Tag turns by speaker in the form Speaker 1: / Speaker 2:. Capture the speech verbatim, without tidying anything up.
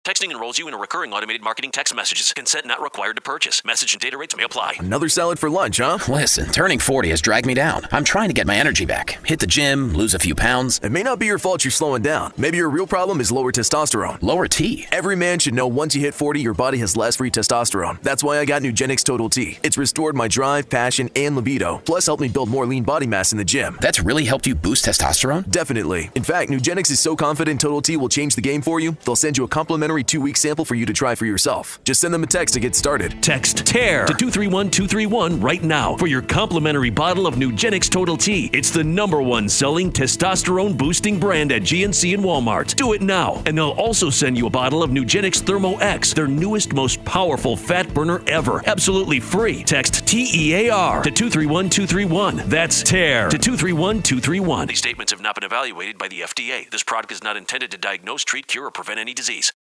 Speaker 1: Texting enrolls you in a recurring automated marketing text messages. Consent not required to purchase. Message and data rates may apply.
Speaker 2: Another salad for lunch, huh?
Speaker 3: Listen, turning forty has dragged me down. I'm trying to get my energy back. Hit the gym, lose a few pounds.
Speaker 2: It may not be your fault you're slowing down. Maybe your real problem is lower testosterone.
Speaker 3: Lower T?
Speaker 2: Every man should know once you hit forty, your body has less free testosterone. That's why I got Nugenix Total T. It's restored my drive, passion, and libido, plus helped me build more lean body mass in the gym.
Speaker 3: That's really helped you boost testosterone?
Speaker 2: Definitely. In fact, Nugenix is so confident Total T will change the game for you, they'll send you a complimentary two-week sample for you to try for yourself. Just send them a text to get started.
Speaker 4: Text TEAR to two three one two three one right now for your complimentary bottle of Nugenix Total T. It's the number one selling testosterone boosting brand at G N C and Walmart. Do it now, and they'll also send you a bottle of Nugenix Thermo X, their newest, most powerful fat burner ever. Absolutely free. Text T E A R to two three one two three one. That's TEAR to two three one two three one.
Speaker 1: These statements have not been evaluated by the F D A. This product is not intended to diagnose, treat, cure, or prevent any disease.